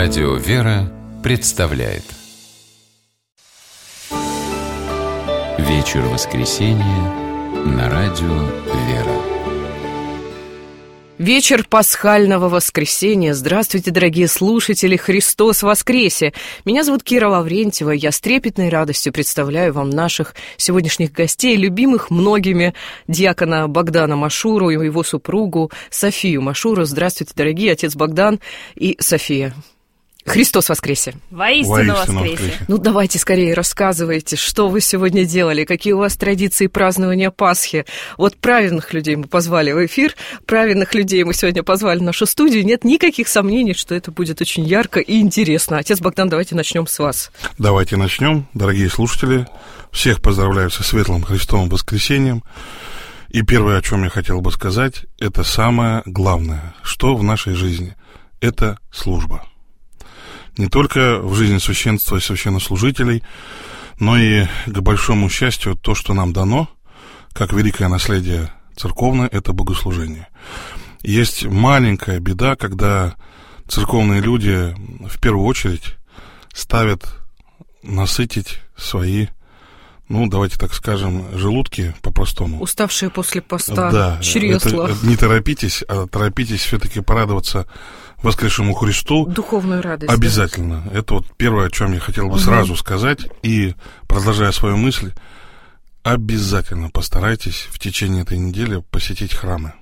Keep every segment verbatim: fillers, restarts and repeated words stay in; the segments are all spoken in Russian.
Радио «Вера» представляет вечер воскресенья на радио «Вера». Вечер пасхального воскресенья. Здравствуйте, дорогие слушатели! Христос воскресе! Меня зовут Кира Лаврентьева. Я с трепетной радостью представляю вам наших сегодняшних гостей, любимых многими диакона Богдана Машуру и его супругу Софию Машуру. Здравствуйте, дорогие отец Богдан и София. Христос воскресе! Воистину, Воистину воскресе! воскресе! Ну, давайте скорее рассказывайте, что вы сегодня делали, какие у вас традиции празднования Пасхи. Вот праведных людей мы позвали в эфир, праведных людей мы сегодня позвали в нашу студию. Нет никаких сомнений, что это будет очень ярко и интересно. Отец Богдан, давайте начнем с вас. Давайте начнем, дорогие слушатели. Всех поздравляю со светлым Христовым воскресением. И первое, о чем я хотел бы сказать, это самое главное, что в нашей жизни – это служба. Не только в жизни священства и священнослужителей, но и, к большому счастью, то, что нам дано, как великое наследие церковное, это богослужение. Есть маленькая беда, когда церковные люди в первую очередь ставят насытить свои, ну, давайте так скажем, желудки по-простому. Уставшие после поста да, чресла. Это, не торопитесь, а торопитесь все-таки порадоваться воскресшему Христу. Духовную радость. Обязательно. Да. Это вот первое, о чем я хотел бы угу. сразу сказать. И, продолжая свою мысль, обязательно постарайтесь в течение этой недели посетить храмы.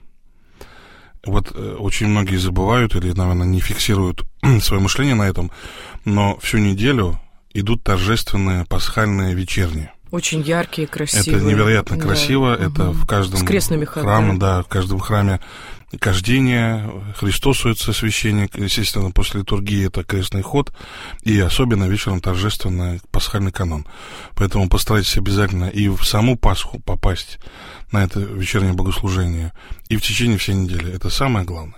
Вот э, очень многие забывают или, наверное, не фиксируют свое мышление на этом, но всю неделю идут торжественные пасхальные вечерни. Очень яркие, красивые. Это невероятно да. красиво. Угу. Это в каждом храме, да, в каждом храме кождение, Христосуется священник, естественно, после литургии это крестный ход, и особенно вечером торжественный пасхальный канон. Поэтому постарайтесь обязательно и в саму Пасху попасть на это вечернее богослужение, и в течение всей недели. Это самое главное.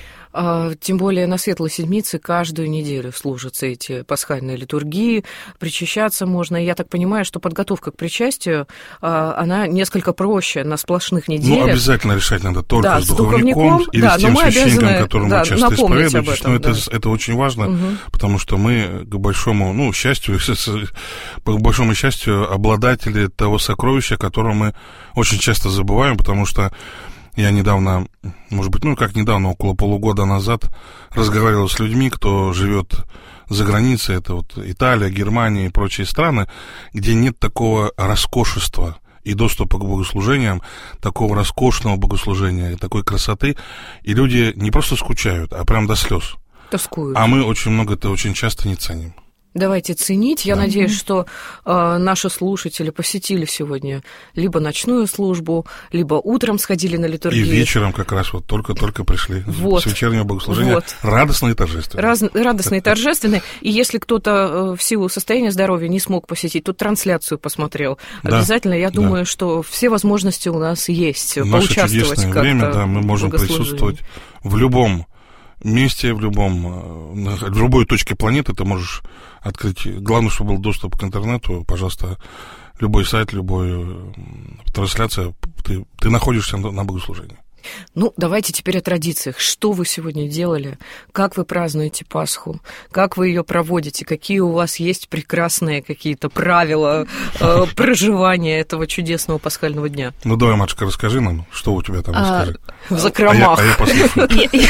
А, тем более на Светлой Седмице каждую неделю служатся эти пасхальные литургии, причащаться можно. И я так понимаю, что подготовка к причастию, а, она несколько проще на сплошных неделях. Ну, обязательно решать надо только да, с духовником, или да, с тем священником, обязаны, которому да, вы часто исповедуетесь. Но да. это, это очень важно, угу. потому что мы, к большому, ну, счастью, к большому счастью, обладатели того сокровища, которое мы очень часто забываем, потому что я недавно, может быть, ну, как недавно, около полугода назад, разговаривал с людьми, кто живет за границей, это вот Италия, Германия и прочие страны, где нет такого роскошества и доступа к богослужениям, такого роскошного богослужения и такой красоты, и люди не просто скучают, а прям до слез. Тоскуют. А мы очень много это очень часто не ценим. Давайте ценить. Я да. надеюсь, что э, наши слушатели посетили сегодня либо ночную службу, либо утром сходили на литургию. И вечером как раз вот только-только пришли вот. с вечернего богослужения. Вот. Радостные и торжественные. Раз, радостные и торжественные. И если кто-то э, в силу состояния здоровья не смог посетить, тут трансляцию посмотрел. Да. Обязательно, я думаю, да. что все возможности у нас есть. В поучаствовать наше чудесное время, да, мы можем присутствовать в любом месте, в любом, в любой точке планеты ты можешь открыть. Главное, чтобы был доступ к интернету. Пожалуйста, любой сайт, любая трансляция, ты, ты находишься на, на богослужении. Ну, давайте теперь о традициях. Что вы сегодня делали? Как вы празднуете Пасху? Как вы ее проводите? Какие у вас есть прекрасные какие-то правила э, проживания этого чудесного пасхального дня? Ну, давай, матушка, расскажи нам, что у тебя там, расскажи. В закромах. А я послушаю.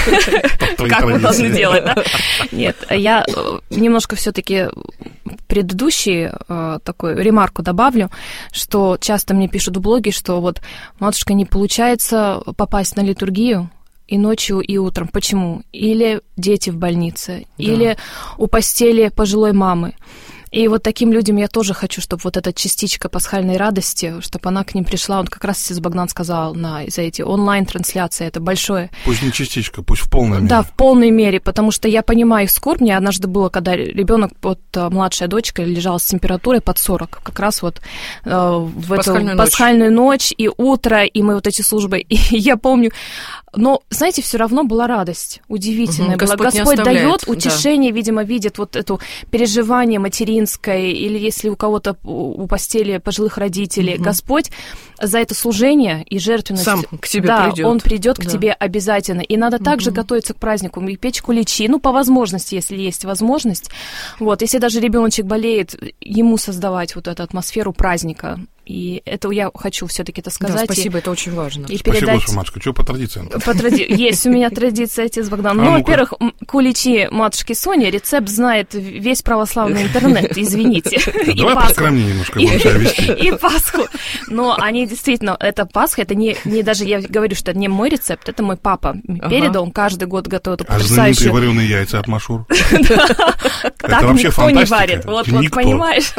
Как мы должны делать, да? Нет, я немножко все-таки предыдущий такой ремарку добавлю, что часто мне пишут в блоге, что вот, матушка, не получается попасть на литургию и ночью, и утром. Почему? Или дети в больнице, да. или у постели пожилой мамы. И вот таким людям я тоже хочу, чтобы вот эта частичка пасхальной радости, чтобы она к ним пришла. Он как раз отец Богдан сказал на, за эти онлайн-трансляции, это большое. Пусть не частичка, пусть в полной мере. Да, в полной мере, потому что я понимаю их скорбь. Мне однажды было, когда ребенок, вот младшая дочка, лежала с температурой под сорок, как раз вот э, в, в эту пасхальную, пасхальную ночь. ночь и утро, и мы вот эти службы. И я помню, Но, знаете, все равно была радость удивительная. Угу, была. Господь, Господь дает да. утешение, видимо, видит вот это переживание материнское, или если у кого-то у постели пожилых родителей. Угу. Господь за это служение и жертвенность... Сам к тебе да, придет. Он придет к да. тебе обязательно. И надо угу. также готовиться к празднику, и печь куличи, ну, по возможности, если есть возможность. Вот, если даже ребеночек болеет, ему создавать вот эту атмосферу праздника. И это я хочу все-таки это сказать. Да, спасибо, и, это очень важно. И спасибо, передать... большое, матушка. Что по традициям? По тради... Есть у меня традиция, отец Богдан. А Ну, ну-ка. во-первых, куличи матушки Сони, рецепт знает весь православный интернет, извините. Давай поскромнее немножко будем себя вести. И Пасху. Но они действительно, это Пасха, это не, не даже, я говорю, что это не мой рецепт, это мой папа передал, он каждый год готовит А потрясающую... знаменитые вареные яйца от Машур? Так никто не варит, вот понимаешь?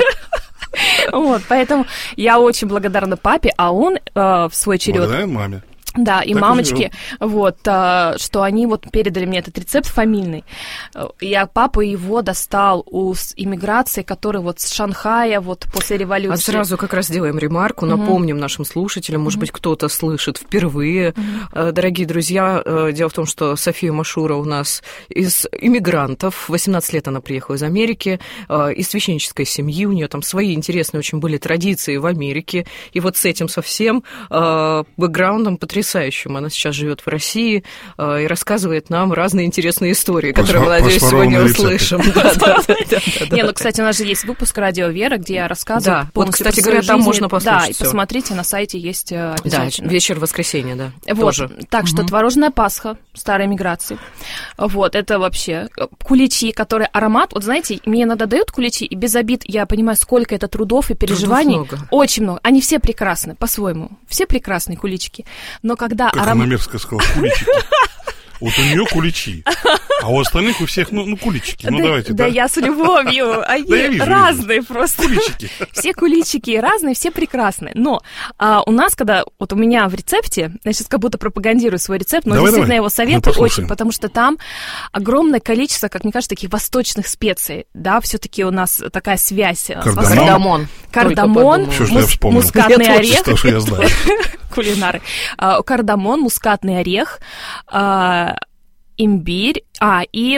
Вот, поэтому я очень благодарна папе, а он э, в свой черед... Благодарен маме. Да, и так мамочки, вот, а, что они вот передали мне этот рецепт фамильный. Я, папа его достал у иммиграции, который вот с Шанхая, вот после революции. А сразу как раз сделаем ремарку, uh-huh. напомним нашим слушателям, может uh-huh. быть, кто-то слышит впервые. Uh-huh. Дорогие друзья, дело в том, что София Машура у нас из иммигрантов, восемнадцать лет она приехала из Америки, из священнической семьи, у нее там свои интересные очень были традиции в Америке, и вот с этим совсем бэкграундом потрясающим. Она сейчас живет в России э, и рассказывает нам разные интересные истории, которые, мы, надеюсь, сегодня услышим. Не, ну, кстати, у нас же есть выпуск «Радио Вера», где я рассказываю. Да, вот, кстати говоря, там можно послушать. Да, и посмотрите, на сайте есть обязательно. Да, вечер воскресенья, да. Вот, так что творожная Пасха старой миграции. Вот, это вообще куличи, которые аромат. Вот знаете, мне иногда дают куличи, и без обид я понимаю, сколько это трудов и переживаний. Очень много. Они все прекрасны, по-своему. Все прекрасные куличики. Но когда как аром... она мерзко сказала, куличики. Вот у нее куличи, а у остальных у всех, ну, ну куличики, ну, да, давайте. Да, да, я с любовью, они да, вижу, разные вижу. просто. Куличики. Все куличики разные, все прекрасные. Но а, у нас, когда, вот у меня в рецепте, я сейчас как будто пропагандирую свой рецепт, но давай, действительно давай. его советую очень, потому что там огромное количество, как мне кажется, таких восточных специй, да, все-таки у нас такая связь. Кардамон. Кардамон, мус- мускатный я орех. То, что я знаю. Кулинары. А, кардамон, мускатный орех, а, имбирь, а, и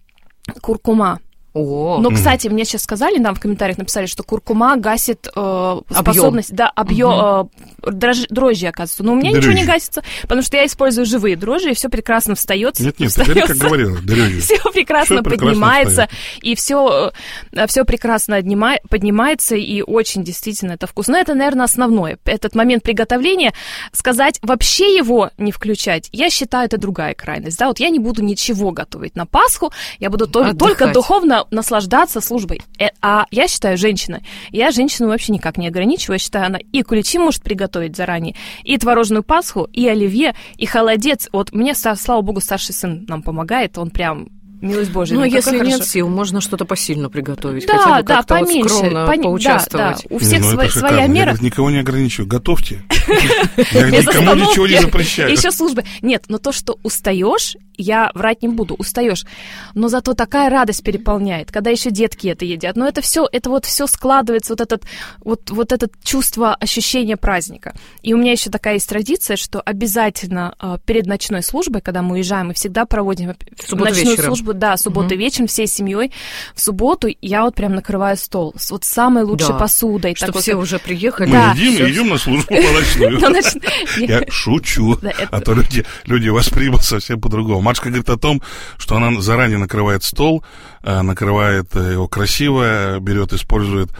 куркума. О, Но, кстати, мне сейчас сказали, нам в комментариях написали, что куркума гасит э, способность, да, объем, угу. э, дрожжи, дрожжи, оказывается. Но у меня дрожжи. Ничего не гасится, потому что я использую живые дрожжи, и все прекрасно встается. Нет, нет, теперь как говорила, дрожжи. Все прекрасно всё поднимается, прекрасно и все, все прекрасно поднимает, поднимается, и очень действительно это вкусно. Но это, наверное, основное. Этот момент приготовления, сказать, вообще его не включать, я считаю, это другая крайность. Да? Вот я не буду ничего готовить на Пасху, я буду только, только духовно наслаждаться службой. А я считаю, женщина, я женщину вообще никак не ограничиваю, я считаю, она и куличи может приготовить заранее, и творожную Пасху, и оливье, и холодец. Вот мне, слава богу, старший сын нам помогает, он прям... Милость Божия. Ну, ну если нет хорошо. сил, можно что-то посильно приготовить. Да, хотя бы да, как-то поменьше. Вот скромно Пони... поучаствовать. Да, да. У всех не, ну, сво- своя мера. Я никого не ограничиваю. Готовьте. Я никому ничего не запрещаю. Еще службы. Нет, но то, что устаешь, я врать не буду, устаешь. Но зато такая радость переполняет, когда еще детки это едят. Но это все, это вот все складывается, вот этот, вот, вот это чувство, ощущение праздника. И у меня еще такая есть традиция, что обязательно э, перед ночной службой, когда мы уезжаем, мы всегда проводим ночную вечером. службу, да, субботу угу. вечером всей семьей. В субботу я вот прям накрываю стол с вот самой лучшей да. посудой. Чтобы так все вот, уже приехали. Мы да. едим и идем на службу по ночную. Я шучу, а то люди воспримут совсем по-другому. Машка говорит о том, что она заранее накрывает стол, накрывает его красиво, берет, использует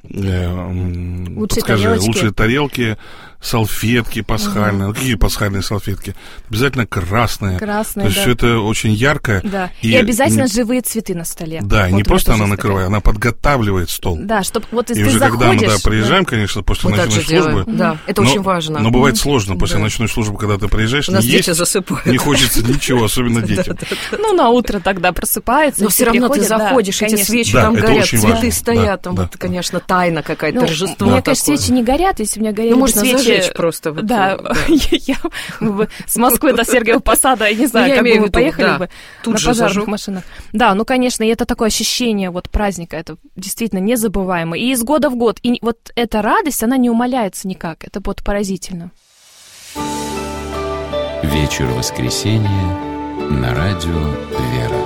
лучшие тарелки. лучшие тарелки, салфетки пасхальные. Угу. Ну, какие пасхальные салфетки? Обязательно красные. Красные, То есть да. все это очень ярко. Да. И, и обязательно не... живые цветы на столе. Да, вот и не просто она накрывает, она подготавливает стол. Да, чтобы вот если и ты уже заходишь, когда мы да, приезжаем, да. конечно, после мы ночной службы. Да, это но, очень важно. Но бывает сложно после да. ночной службы, когда ты приезжаешь, у нас не дети есть, засыпают. Не хочется ничего, особенно детям. Ну, на утро тогда просыпается. Но все равно ты заходишь, эти свечи там горят, цветы стоят, там, это, конечно, тайна какая-то, торжество. У меня, конечно, свечи не горят, если у меня горели можно свечи... зажечь просто. Да, я с Москвы до Сергиева Посада, я не знаю, как бы мы поехали бы на пожарных машинах. Да, ну, конечно, и это такое ощущение вот праздника, это действительно незабываемо. И из года в год. И вот эта радость, она не умаляется никак. Это вот поразительно. Вечер воскресенья на радио «Вера».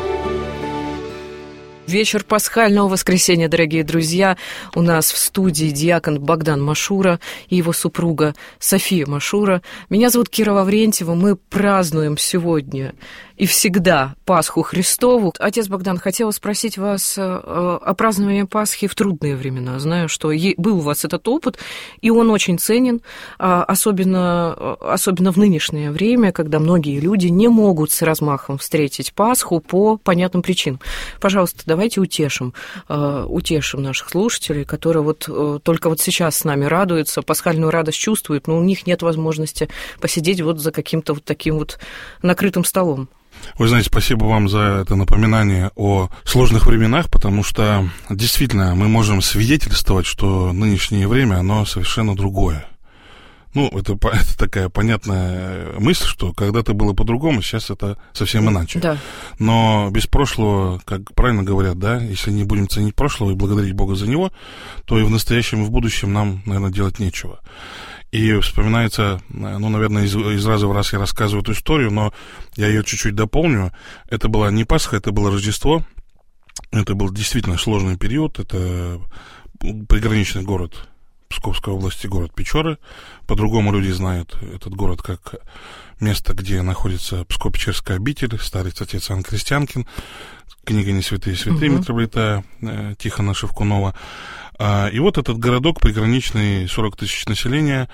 Вечер пасхального воскресенья, дорогие друзья. У нас в студии диакон Богдан Машура и его супруга София Машура. Меня зовут Кира Лаврентьева. Мы празднуем сегодня и всегда Пасху Христову. Отец Богдан, хотела спросить вас о праздновании Пасхи в трудные времена. Знаю, что был у вас этот опыт, и он очень ценен, особенно, особенно в нынешнее время, когда многие люди не могут с размахом встретить Пасху по понятным причинам. Пожалуйста, давайте утешим, утешим наших слушателей, которые вот только вот сейчас с нами радуются, пасхальную радость чувствуют, но у них нет возможности посидеть вот за каким-то вот таким вот накрытым столом. Вы знаете, спасибо вам за это напоминание о сложных временах, потому что действительно мы можем свидетельствовать, что нынешнее время, оно совершенно другое. Ну, это, это такая понятная мысль, что когда-то было по-другому, сейчас это совсем иначе. Да. Но без прошлого, как правильно говорят, да, если не будем ценить прошлого и благодарить Бога за него, то и в настоящем, и в будущем нам, наверное, делать нечего. И вспоминается, ну, наверное, из, из раза в раз я рассказываю эту историю, но я ее чуть-чуть дополню. Это была не Пасха, это было Рождество. Это был действительно сложный период. Это приграничный город Псковской области, город Печоры. По-другому люди знают этот город как место, где находится Псково-Печерская обитель, старец отец Иоанн Крестьянкин, книга «Не святые святые» угу. митрополита э, Тихона Шевкунова. А, и вот этот городок приграничный, сорок тысяч населения,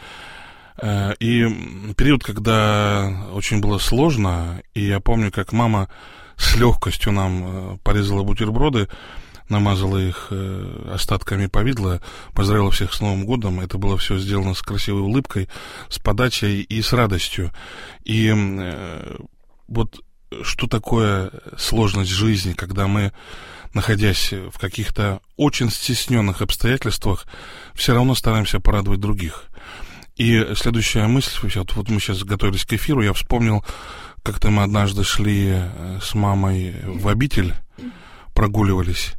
э, и период, когда очень было сложно, и я помню, как мама с легкостью нам э, порезала бутерброды, намазала их э, остатками повидла, поздравила всех с Новым годом. Это было все сделано с красивой улыбкой, с подачей и с радостью. И э, вот что такое сложность жизни, когда мы, находясь в каких-то очень стесненных обстоятельствах, все равно стараемся порадовать других. И следующая мысль, вот, вот мы сейчас готовились к эфиру, я вспомнил, как-то мы однажды шли с мамой в обитель, прогуливались,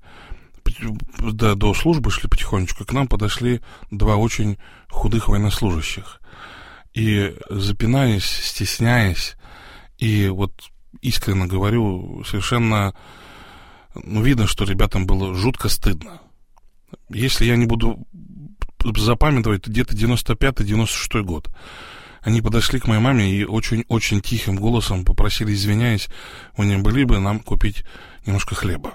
до, до службы шли потихонечку, к нам подошли два очень худых военнослужащих. И запинаясь, стесняясь, и вот искренне говорю, совершенно, ну, видно, что ребятам было жутко стыдно. Если я не буду запамятовать, где-то девяносто пятый девяносто шестой год. Они подошли к моей маме и очень-очень тихим голосом попросили, извиняясь, у них были бы нам купить немножко хлеба.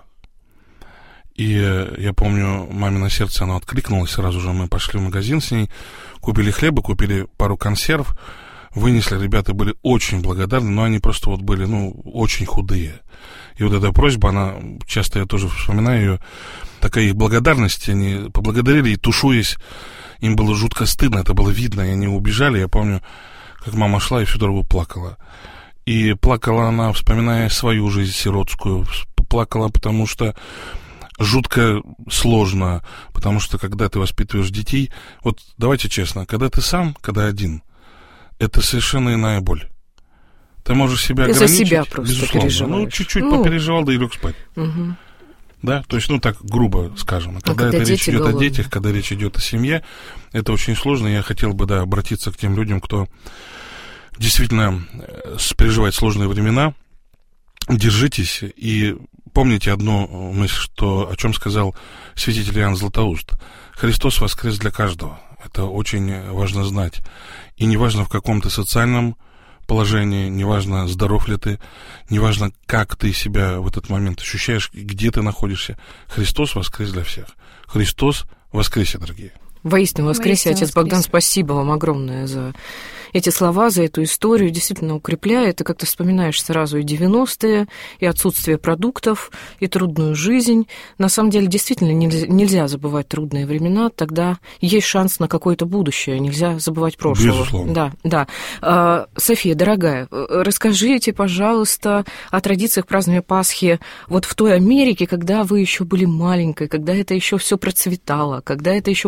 И я помню, мамино сердце, оно откликнулось, сразу же мы пошли в магазин с ней, купили хлеба, купили пару консерв, вынесли, ребята были очень благодарны, но они просто вот были, ну, очень худые. И вот эта просьба, она, часто я тоже вспоминаю ее, такая их благодарность, они поблагодарили, и тушуясь, им было жутко стыдно, это было видно, и они убежали. Я помню, как мама шла и всю дорогу плакала. И плакала она, вспоминая свою жизнь сиротскую, плакала, потому что жутко сложно, потому что когда ты воспитываешь детей, вот давайте честно, когда ты сам, когда один, это совершенно иная боль. Ты можешь себя ограничить. За себя просто безусловно. переживаешь. Ну, чуть-чуть ну. попереживал, да и лег спать. Угу. Да, то есть, ну, так грубо скажем. Когда, а когда это речь идет голодные. о детях, когда речь идет о семье, это очень сложно. Я хотел бы, да, обратиться к тем людям, кто действительно переживает сложные времена. Держитесь и помните одну мысль, что, о чем сказал святитель Иоанн Златоуст. Христос воскрес для каждого. Это очень важно знать. И неважно, в каком ты социальном положении, неважно, здоров ли ты, неважно, как ты себя в этот момент ощущаешь, где ты находишься. Христос воскрес для всех. Христос воскресе, дорогие. Воистину воскресе, Воистину отец воскресе. Богдан, спасибо вам огромное за эти слова, за эту историю. Действительно укрепляет. Ты как-то вспоминаешь сразу и девяностые, и отсутствие продуктов, и трудную жизнь. На самом деле, действительно, нельзя, нельзя забывать трудные времена. Тогда есть шанс на какое-то будущее. Нельзя забывать прошлое. Безусловно. Да, да. А, София, дорогая, расскажите, пожалуйста, о традициях празднования Пасхи вот в той Америке, когда вы еще были маленькой, когда это еще все процветало, когда это еще были девяностые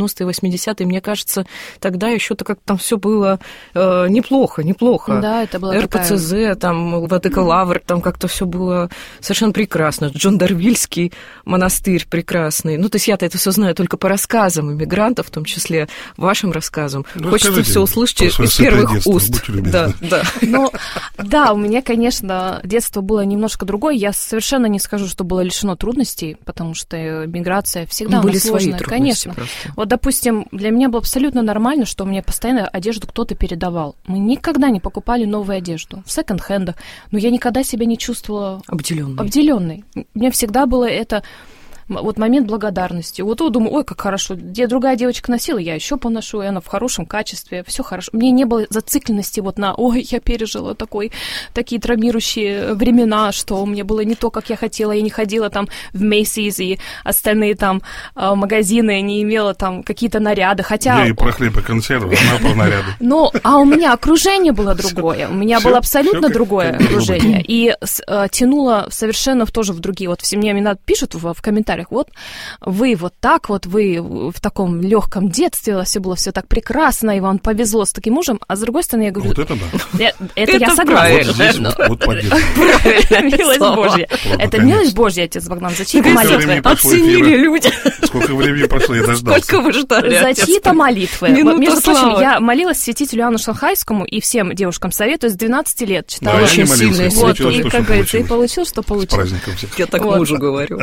девяностые, восьмидесятые, мне кажется, тогда еще-то как-то там все было э, неплохо, неплохо. Да, это было эр пэ цэ зэ, там, Владыка Лавр, там как-то все было совершенно прекрасно. Джон Дарвильский монастырь прекрасный. Ну, то есть я-то это все знаю только по рассказам иммигрантов, в том числе вашим рассказам. Ну, хочется все услышать из первых детство, уст. Да, да. Ну, да, у меня, конечно, детство было немножко другое. Я совершенно не скажу, что было лишено трудностей, потому что миграция всегда были сложная. Свои конечно. Просто. Вот, допустим, для меня было абсолютно нормально, что мне постоянно одежду кто-то передавал. Мы никогда не покупали новую одежду в секонд-хендах, но я никогда себя не чувствовала обделённой. обделённой. Мне всегда было это... Вот момент благодарности. Вот я думаю, ой, как хорошо. Где другая девочка носила, я еще поношу, и она в хорошем качестве, все хорошо. Мне не было зацикленности вот на, ой, я пережила такой, такие травмирующие времена, что мне было не то, как я хотела. Я не ходила там в Macy's и остальные там магазины, не имела там какие-то наряды. Хотя... Я и про хлеб и консервы, она про наряды. Ну, а у меня окружение было другое. У меня было абсолютно другое окружение. И тянуло совершенно тоже в другие. Вот все мне именно пишут в комментариях, вот вы вот так вот, вы в таком легком детстве, все было все так прекрасно, и вам повезло с таким мужем, а с другой стороны я говорю... Вот это да. Я, это, это я согласна. Вот здесь вот, вот милость Божья. Это милость Божья, отец Богдан, за чьи-то молитвы. Оценили люди. Сколько времени прошло, я дождался. Сколько вы ждали, за чьи-то молитвы. Между прочим, я молилась святителю Иоанну Шанхайскому и всем девушкам советую с двенадцати лет. Читала очень сильно. Вот, и, как говорится, и получил, что получил. С праздником всех. Я так мужу говорю.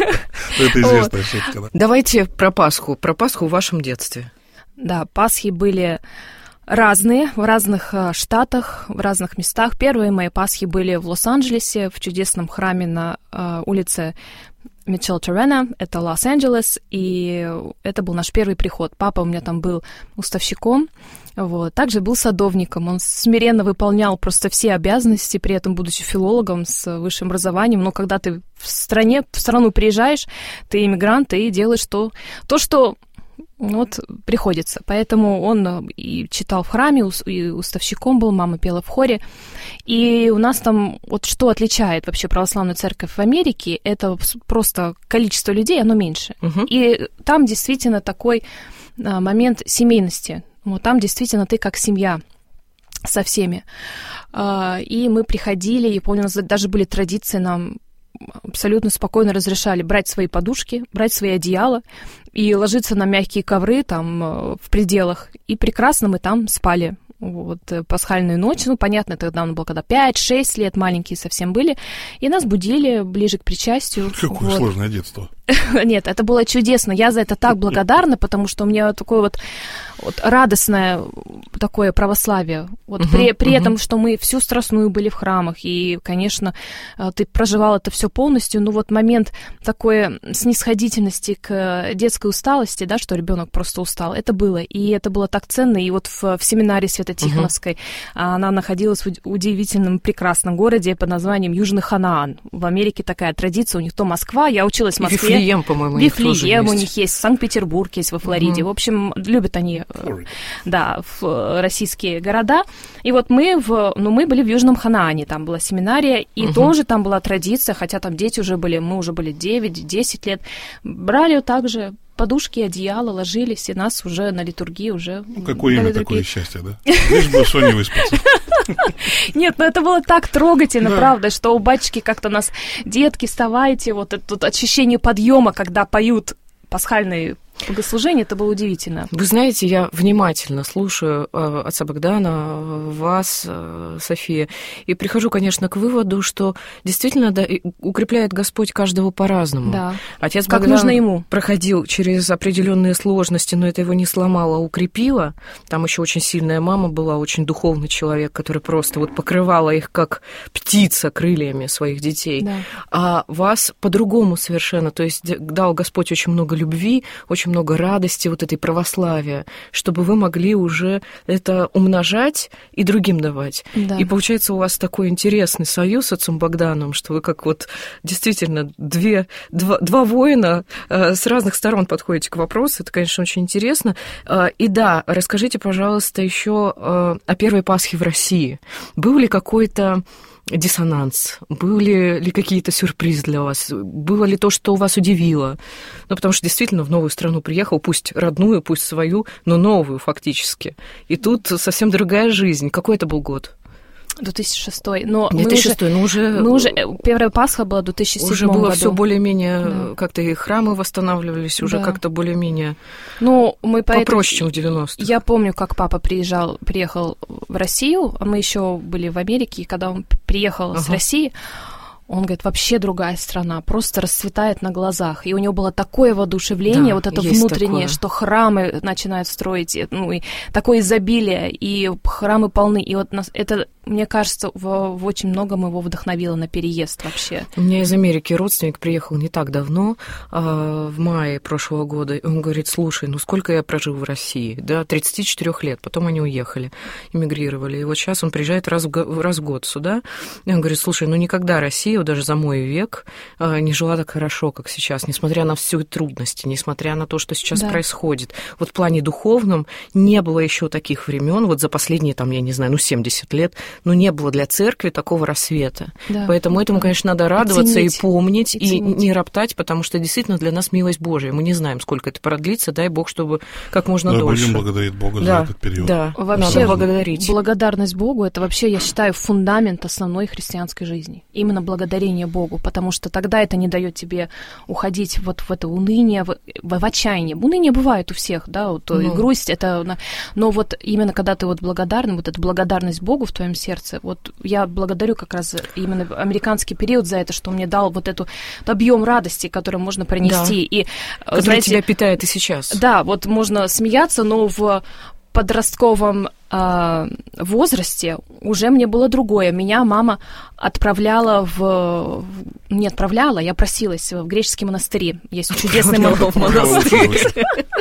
Это известная шутка, да. Давайте про Пасху. Про Пасху в вашем детстве. Да, Пасхи были разные, в разных штатах, в разных местах. Первые мои Пасхи были в Лос-Анджелесе, в чудесном храме на э, улице Митчелл Террена, это Лос-Анджелес, и это был наш первый приход. Папа у меня там был уставщиком, вот. Также был садовником, он смиренно выполнял просто все обязанности, при этом будучи филологом с высшим образованием, но когда ты в стране, в страну приезжаешь, ты иммигрант, и делаешь то, то что... Вот приходится. Поэтому он и читал в храме, и уставщиком был, мама пела в хоре. И у нас там, вот что отличает вообще православную церковь в Америке, это просто количество людей, оно меньше. Uh-huh. И там действительно такой а, момент семейности. Вот там действительно ты как семья со всеми. А, и мы приходили, и помню, у нас даже были традиции, нам абсолютно спокойно разрешали брать свои подушки, брать свои одеяла и ложиться на мягкие ковры там в пределах. И прекрасно мы там спали. Вот, пасхальную ночь, ну, понятно, тогда нам было когда пять-шесть лет, маленькие совсем были, и нас будили ближе к причастию. Какое вот. Сложное детство. Нет, это было чудесно, я за это так благодарна, потому что у меня такое вот, вот радостное такое православие, вот uh-huh, при, при uh-huh. этом, что мы всю страстную были в храмах, и, конечно, ты проживал это все полностью, но вот момент такой снисходительности к детской усталости, да, что ребенок просто устал, это было, и это было так ценно, и вот в, в семинаре Свято-Тихоновской uh-huh. она находилась в удивительном, прекрасном городе под названием Южный Ханаан. В Америке такая традиция, у них то Москва, я училась в Москве. Вифлеем, по-моему, Вифлеем у них есть, Санкт-Петербург есть во Флориде. Uh-huh. В общем, любят они, да, в российские города. И вот мы, в, ну, мы были в Южном Ханаане, там была семинария, и uh-huh. тоже там была традиция, хотя там дети уже были, мы уже были девять-десять лет, брали также подушки, одеяло, ложились, и нас уже на литургии уже... Ну, какое имя такое счастье, да? Лишь бы Соня выспаться. Нет, ну это было так трогательно, да. Правда, что у батюшки как-то нас, детки, вставайте, вот это вот ощущение подъема, когда поют пасхальные богослужение, это было удивительно. Вы знаете, я внимательно слушаю э, отца Богдана, вас, э, София, и прихожу, конечно, к выводу, что действительно да, укрепляет Господь каждого по-разному. Да. Отец как Богдан нужно ему. Проходил через определенные сложности, но это его не сломало, а укрепило. Там еще очень сильная мама была, очень духовный человек, который просто вот покрывала их как птица крыльями своих детей. Да. А вас по-другому совершенно. То есть дал Господь очень много любви, очень много радости, вот этой православия, чтобы вы могли уже это умножать и другим давать. Да. И получается у вас такой интересный союз с отцом Богданом, что вы как вот действительно две, два, два воина э, с разных сторон подходите к вопросу. Это, конечно, очень интересно. Э, и да, расскажите, пожалуйста, еще э, о первой Пасхе в России. Был ли какой-то диссонанс? Были ли какие-то сюрпризы для вас? Было ли то, что вас удивило? Ну, потому что действительно в новую страну приехал, пусть родную, пусть свою, но новую фактически. И тут совсем другая жизнь. Какой это был год? две тысячи шестой. Но две тысячи шестой, мы уже, ну уже... Мы уже... Первая Пасха была в две тысячи седьмом уже было году. Все более-менее, да. Как-то и храмы восстанавливались, уже да. Как-то более-менее ну, мы поэтому... попроще, чем в девяностых. Я помню, как папа приезжал, приехал в Россию, а мы еще были в Америке, и когда он приехал ага. с России, он говорит, вообще другая страна, просто расцветает на глазах. И у него было такое воодушевление, да, вот это внутреннее, такое. Что храмы начинают строить, ну, и такое изобилие, и храмы полны. И вот нас, это, мне кажется, в, в очень многом его вдохновило на переезд вообще. У меня из Америки родственник приехал не так давно, в мае прошлого года, и он говорит, слушай, ну сколько я прожил в России? Да, тридцать четыре лет, потом они уехали, эмигрировали. И вот сейчас он приезжает раз в, раз в год сюда, и он говорит, слушай, ну никогда Россия даже за мой век не жила так хорошо, как сейчас, несмотря на всю трудности, несмотря на то, что сейчас да. происходит. Вот в плане духовном не было еще таких времен, вот за последние, там, я не знаю, ну, семьдесят лет, но не было для церкви такого рассвета. Да. Поэтому этому, конечно, надо радоваться и, и помнить, и, и не роптать, потому что действительно для нас милость Божия. Мы не знаем, сколько это продлится, дай Бог, чтобы как можно да, дольше. Будем благодарить Бога да, за этот период. Да, вообще надо благодарить. Благодарность Богу, это вообще, я считаю, фундамент основной христианской жизни. Именно благодарение Богу, потому что тогда это не дает тебе уходить вот в это уныние, в, в отчаяние. Уныние бывает у всех, да, вот, ну. и грусть, это... Но вот именно когда ты вот благодарен, вот эта благодарность Богу в твоем сердце, вот я благодарю как раз именно американский период за это, что он мне дал вот эту, этот объем радости, который можно принести. Да. И, который знаете, тебя питает и сейчас. Да, вот можно смеяться, но в подростковом э, возрасте уже мне было другое. Меня мама отправляла в... Не отправляла, я просилась в греческие монастыри. Есть чудесный монастырь.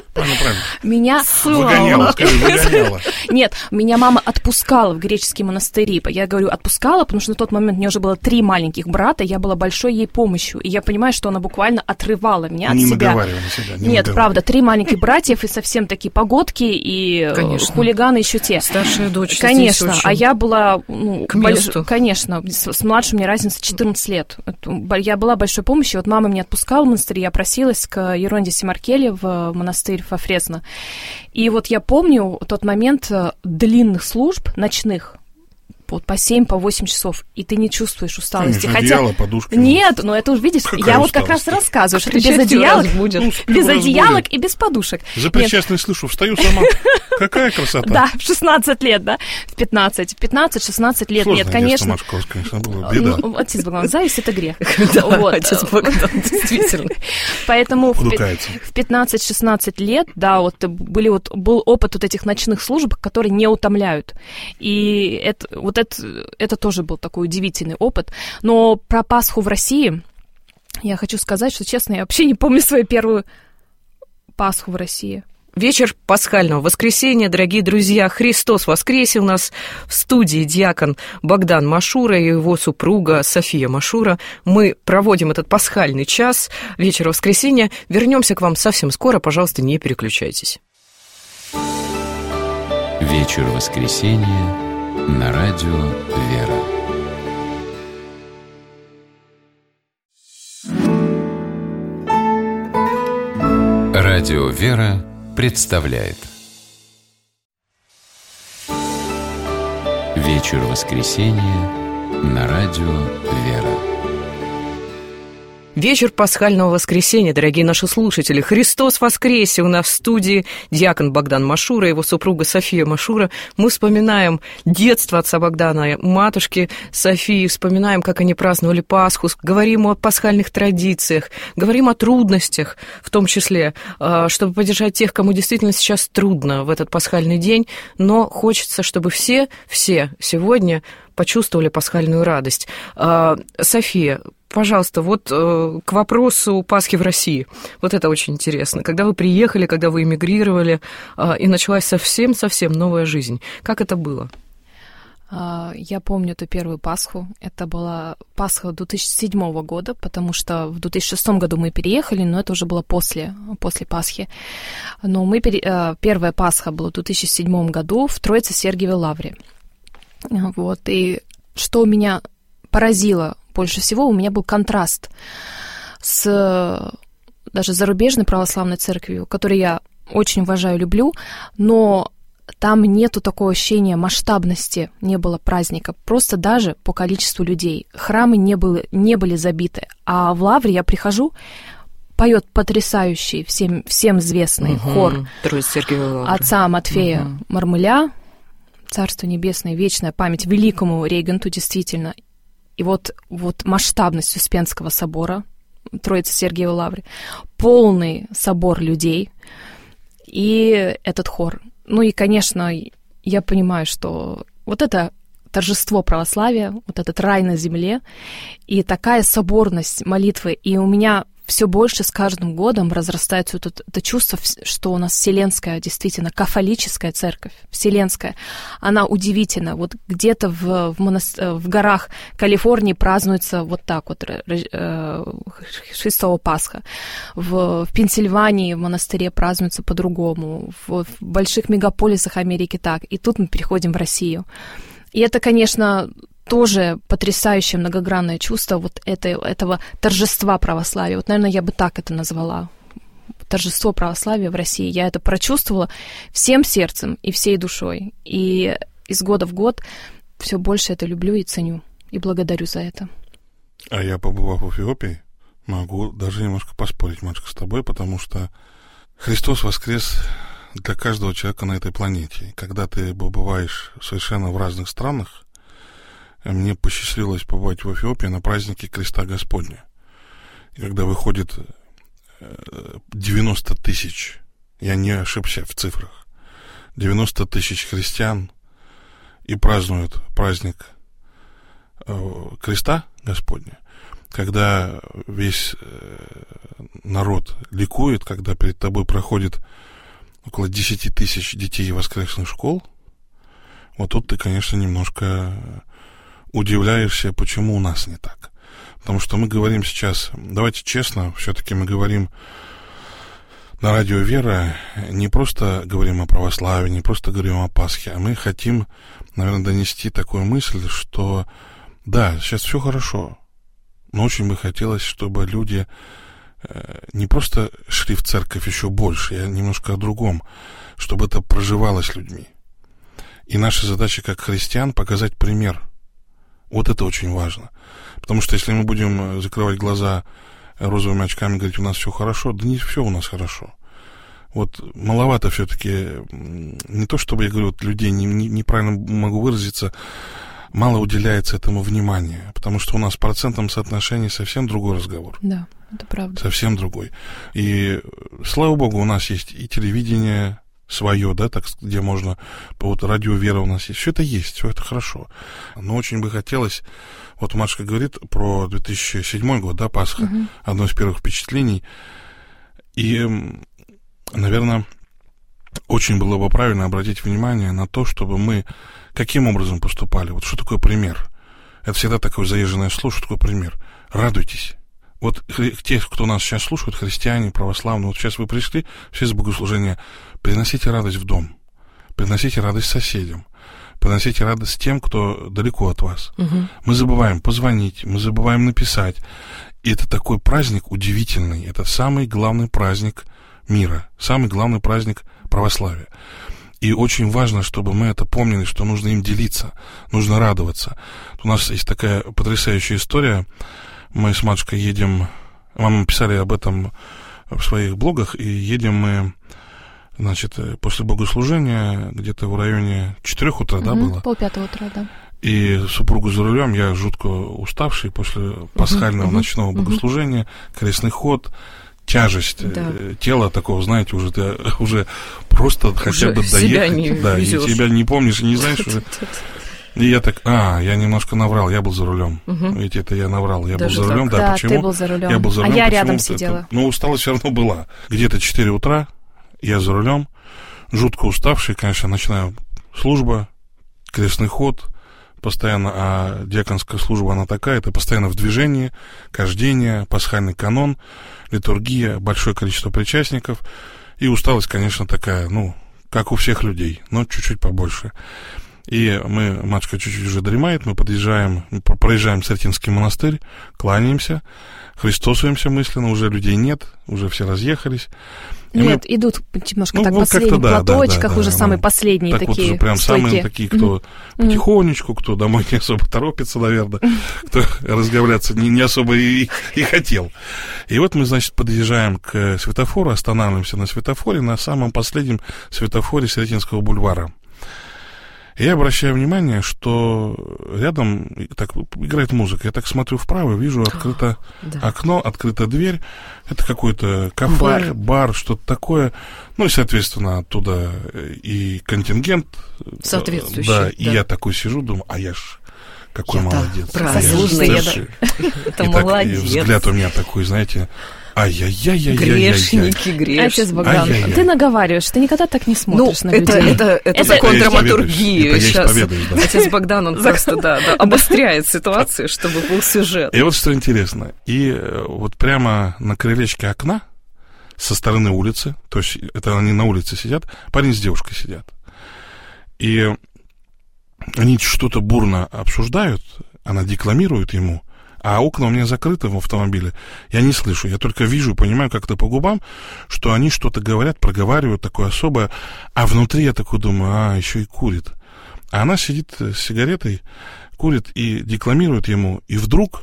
Меня выгоняла, скажи, выгоняла. Нет, меня мама отпускала в греческие монастыри. Я говорю, отпускала, потому что на тот момент у меня уже было три маленьких брата, я была большой ей помощью. И я понимаю, что она буквально отрывала меня от себя. себя не Нет, правда, три маленьких братьев и совсем такие погодки, и конечно. Хулиганы еще те. Старшая дочь. Конечно, очень... а я была... Ну, к месту. Больш... Конечно, с, с младшим мне разница четырнадцать лет. Я была большой помощью, вот мама меня отпускала в монастырь, я просилась к Еронде Маркеле в монастырь во Фресно. И вот я помню тот момент длинных служб, ночных, вот по семь, по восемь часов, и ты не чувствуешь усталости. Конечно, хотя... одеяло, подушки. Нет, но это уже, видишь, Какая я вот усталость? Как раз рассказываю, что Причастие без одеялок, будет. Ну, без одеялок и без подушек. За причастный слышу, встаю сама. Какая красота. Да, в шестнадцать лет, да, в пятнадцать, в пятнадцать-шестнадцать лет, сложное нет, конечно. Детство, конечно, было беда. Ну, отец Богдан, зависть — это грех. Да, отец Богдан, действительно. Поэтому в пятнадцать-шестнадцать лет, да, вот были вот был опыт вот этих ночных служб, которые не утомляют. И это вот это это тоже был такой удивительный опыт. Но про Пасху в России я хочу сказать, что, честно, я вообще не помню свою первую Пасху в России. Вечер пасхального воскресенья, дорогие друзья, Христос воскресе. У нас в студии диакон Богдан Машура и его супруга София Машура. Мы проводим этот пасхальный час, вечер воскресенья. Вернемся к вам совсем скоро, пожалуйста, не переключайтесь. Вечер воскресенья на радио «Вера». Радио «Вера» представляет Вечер воскресенья на радио «Вера». Вечер пасхального воскресенья, дорогие наши слушатели. Христос воскресе! У нас в студии диакон Богдан Машура, его супруга София Машура. Мы вспоминаем детство отца Богдана, матушки Софии, вспоминаем, как они праздновали Пасху, говорим о пасхальных традициях, говорим о трудностях, в том числе, чтобы поддержать тех, кому действительно сейчас трудно в этот пасхальный день, но хочется, чтобы все, все сегодня почувствовали пасхальную радость. София, пожалуйста, вот э, к вопросу Пасхи в России. Вот это очень интересно. Когда вы приехали, когда вы эмигрировали, э, и началась совсем-совсем новая жизнь. Как это было? Я помню эту первую Пасху. Это была Пасха две тысячи седьмого года, потому что в две тысячи шестом году мы переехали, но это уже было после, после Пасхи. Но мы пере... первая Пасха была в две тысячи седьмом году в Троице-Сергиевой Лавре. Вот. И что меня поразило больше всего, у меня был контраст с даже зарубежной православной церковью, которую я очень уважаю, люблю, но там нету такого ощущения масштабности, не было праздника, просто даже по количеству людей. Храмы не были, не были забиты, а в Лавре я прихожу, поет потрясающий, всем, всем известный угу. хор отца Матфея угу. Мармыля, Царство Небесное, вечная память великому регенту, действительно. И вот, вот масштабность Успенского собора, Троицы Сергиевой Лавры, полный собор людей и этот хор. Ну и, конечно, я понимаю, что вот это торжество православия, вот этот рай на земле и такая соборность молитвы, и у меня все больше с каждым годом разрастается это, это чувство, что у нас вселенская, действительно, кафолическая церковь, вселенская, она удивительна. Вот где-то в, в, монас... в горах Калифорнии празднуется вот так вот Христово Пасха. В, в Пенсильвании в монастыре празднуется по-другому. В, в больших мегаполисах Америки так. И тут мы переходим в Россию. И это, конечно, тоже потрясающее многогранное чувство вот это, этого торжества православия. Вот, наверное, я бы так это назвала. Торжество православия в России. Я это прочувствовала всем сердцем и всей душой. И из года в год все больше это люблю и ценю. И благодарю за это. А я, побывав в Эфиопии, могу даже немножко поспорить, Машка, с тобой, потому что Христос воскрес для каждого человека на этой планете. И когда ты побываешь совершенно в разных странах, мне посчастливилось побывать в Эфиопии на празднике Креста Господня. И когда выходит девяносто тысяч, я не ошибся в цифрах, девяносто тысяч христиан и празднуют праздник Креста Господня, когда весь народ ликует, когда перед тобой проходит около десять тысяч детей воскресных школ, вот тут ты, конечно, немножко удивляешься, почему у нас не так. Потому что мы говорим сейчас, давайте честно, все-таки мы говорим на радио «Вера», не просто говорим о православии, не просто говорим о Пасхе, а мы хотим, наверное, донести такую мысль, что да, сейчас все хорошо, но очень бы хотелось, чтобы люди не просто шли в церковь еще больше, я немножко о другом, чтобы это проживалось людьми. И наша задача как христиан показать пример. Вот это очень важно. Потому что если мы будем закрывать глаза розовыми очками и говорить, у нас все хорошо, да не все у нас хорошо. Вот маловато все-таки, не то чтобы я говорю, вот людей не, не, неправильно могу выразиться, мало уделяется этому внимания, потому что у нас в процентном соотношении совсем другой разговор. Да, это правда. Совсем другой. И, слава богу, у нас есть и телевидение свое, да, так, где можно, вот радио «Вера» у нас есть, все это есть, все это хорошо. Но очень бы хотелось, вот Машка говорит про две тысячи седьмой год, да, Пасха, угу. одно из первых впечатлений, и, наверное, очень было бы правильно обратить внимание на то, чтобы мы каким образом поступали, вот что такое пример. Это всегда такое заезженное слово, что такое пример. Радуйтесь. Вот те, кто нас сейчас слушают, христиане, православные, вот сейчас вы пришли, все с богослужения, приносите радость в дом, приносите радость соседям, приносите радость тем, кто далеко от вас. Угу. Мы забываем позвонить, мы забываем написать. И это такой праздник удивительный, это самый главный праздник мира, самый главный праздник православия. И очень важно, чтобы мы это помнили, что нужно им делиться, нужно радоваться. У нас есть такая потрясающая история. Мы с Машкой едем, вам писали об этом в своих блогах, и едем мы, значит, после богослужения где-то в районе четырех утра, угу, да, было? Полпятого утра, да. И супругу за рулем, я жутко уставший после пасхального угу, ночного угу, богослужения, угу. крестный ход, тяжесть да. тела такого, знаете, уже ты уже просто уже хотя бы доехать, да, и тебя не помнишь и не знаешь уже. И я так, а, я немножко наврал, я был за рулем. Угу. Видите, это я наврал, я Даже был за рулем, да, да, почему? Ты был за рулем. Я был за рулем, а я почему? рядом сидела. Это, ну, усталость все равно была. Где-то четыре утра, я за рулем, жутко уставший, конечно, начинаю служба, крестный ход, постоянно, а диаконская служба, она такая, это постоянно в движении, кождение, пасхальный канон, литургия, большое количество причастников, и усталость, конечно, такая, ну, как у всех людей, но чуть-чуть побольше. И мы, матушка чуть-чуть уже дремает, мы подъезжаем, проезжаем Сретенский монастырь, кланяемся, христосуемся мысленно, уже людей нет, уже все разъехались. И нет, мы... идут немножко ну, так в вот последних да, платочках, да, да, уже да, самые да. последние так такие вот уже прям стойкие. самые такие, кто mm-hmm. потихонечку, кто домой не особо торопится, наверное, кто разговляться не, не особо и, и хотел. И вот мы, значит, подъезжаем к светофору, останавливаемся на светофоре, на самом последнем светофоре Сретенского бульвара. И я обращаю внимание, что рядом так играет музыка. Я так смотрю вправо, вижу открыто да. окно, открыта дверь. Это какой-то кафе, бар, бар что-то такое. Ну и, соответственно, оттуда и контингент. Соответствующий. Да, да. и я такой сижу, думаю, а я ж какой я молодец. Заслуженный. Это молодец. И взгляд у меня такой, знаете... Ай-яй-яй-яй-яй-яй. Грешники, грешники. Отец Богдан, Ай-яй-яй. ты наговариваешь, ты никогда так не смотришь ну, на людей. Это, это, это, это закон драматургии. Сейчас да. Отец Богдан, он просто да, да, обостряет ситуацию, чтобы был сюжет. И вот что интересно. И вот прямо на крылечке окна со стороны улицы, то есть это они на улице сидят, парень с девушкой сидят. И они что-то бурно обсуждают, она декламирует ему, а окна у меня закрыты в автомобиле. Я не слышу, я только вижу и понимаю как-то по губам, что они что-то говорят, проговаривают такое особое, а внутри я такой думаю, а, еще и курит. А она сидит с сигаретой, курит и декламирует ему, и вдруг,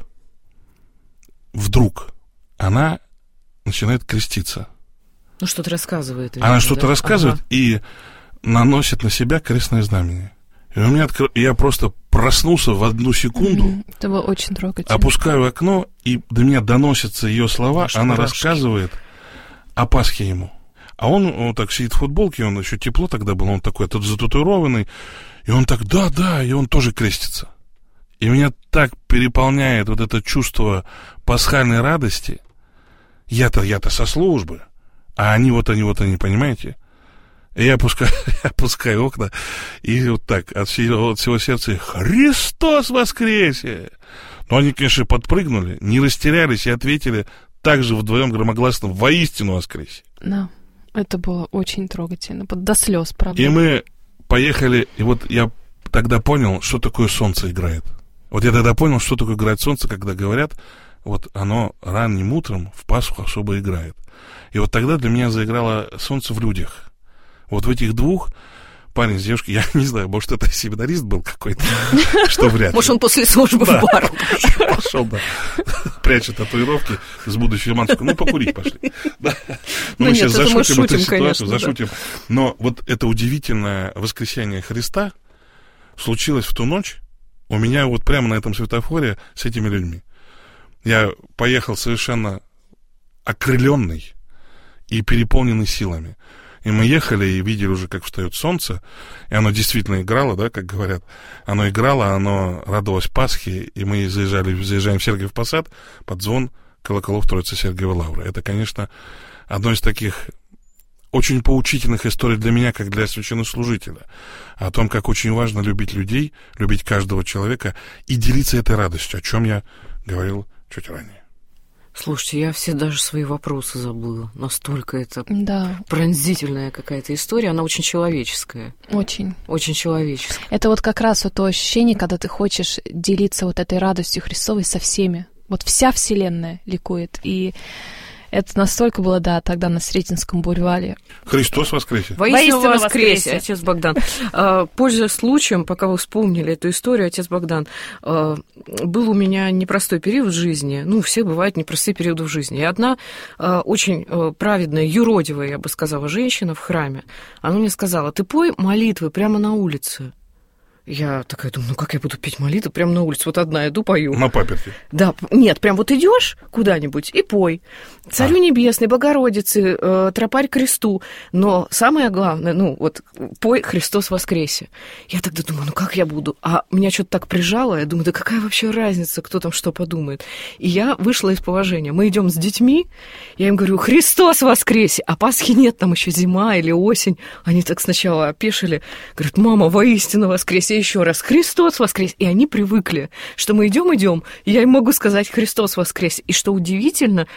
вдруг она начинает креститься. Ну, что-то рассказывает. Она что-то да? рассказывает ага. и наносит на себя крестное знамение. И у меня откр... я просто проснулся в одну секунду. Mm-hmm. Это было очень трогательно. Опускаю окно, и до меня доносятся ее слова. Наши она мурашки. Рассказывает о Пасхе ему. А он, он так сидит в футболке, он еще тепло тогда был, он такой тут зататуированный. И он так, да-да, и он тоже крестится. И меня так переполняет вот это чувство пасхальной радости. Я-то, я-то со службы. А они вот, они вот, они, понимаете? И я опускаю, я опускаю окна, и вот так, от всего, от всего сердца, «Христос воскресе!» Но они, конечно, подпрыгнули, не растерялись и ответили также вдвоем громогласно «Воистину воскресе!» Да, это было очень трогательно, до слез, правда. И мы поехали, и вот я тогда понял, что такое солнце играет. Вот я тогда понял, что такое играет солнце, когда говорят, вот оно ранним утром в Пасху особо играет. И вот тогда для меня заиграло солнце в людях. Вот в этих двух, парень с девушкой, я не знаю, может, это семинарист был какой-то, что вряд ли. Может, он после службы в бар пошел, да, прячет татуировки с будущей матушкой. Ну, покурить пошли. Ну, мы сейчас зашутим эту ситуацию, зашутим. Но вот это удивительное воскресение Христа случилось в ту ночь у меня вот прямо на этом светофоре с этими людьми. Я поехал совершенно окрыленный и переполненный силами. И мы ехали и видели уже, как встает солнце, и оно действительно играло, да, как говорят. Оно играло, оно радовалось Пасхе, и мы заезжали, заезжаем в Сергиев Посад под звон колоколов Троицы Сергиевой Лавры. Это, конечно, одно из таких очень поучительных историй для меня, как для священнослужителя. О том, как очень важно любить людей, любить каждого человека и делиться этой радостью, о чем я говорил чуть ранее. Слушайте, я все даже свои вопросы забыла. Настолько это да. пронзительная какая-то история. Она очень человеческая. Очень. Очень человеческая. Это вот как раз вот то ощущение, когда ты хочешь делиться вот этой радостью Христовой со всеми. Вот вся вселенная ликует. И это настолько было, да, тогда на Сретенском бульваре. Христос воскресе! Воистину воскресе, отец Богдан. Пользуясь случаем, пока вы вспомнили эту историю, отец Богдан, был у меня непростой период в жизни. Ну, у всех бывают непростые периоды в жизни. И одна очень праведная, юродивая, я бы сказала, женщина в храме, она мне сказала: ты пой молитвы прямо на улице. Я такая думаю, ну как я буду петь молитву прямо на улице? Вот одна иду, пою. На паперти? Да, нет, прям вот идешь куда-нибудь и пой. Царю а. Небесной, Богородице, э, тропарь кресту. Но самое главное, ну вот, пой «Христос воскресе». Я тогда думаю, ну как я буду? А меня что-то так прижало, я думаю, да какая вообще разница, кто там что подумает? И я вышла из положения. Мы идем с детьми, я им говорю: «Христос воскресе!» А Пасхи нет, там еще зима или осень. Они так сначала опешили, говорят: «Мама, воистину воскресе!» Еще раз: «Христос воскрес!» И они привыкли, что мы идем, идем, и я им могу сказать: «Христос воскрес!» И что удивительно,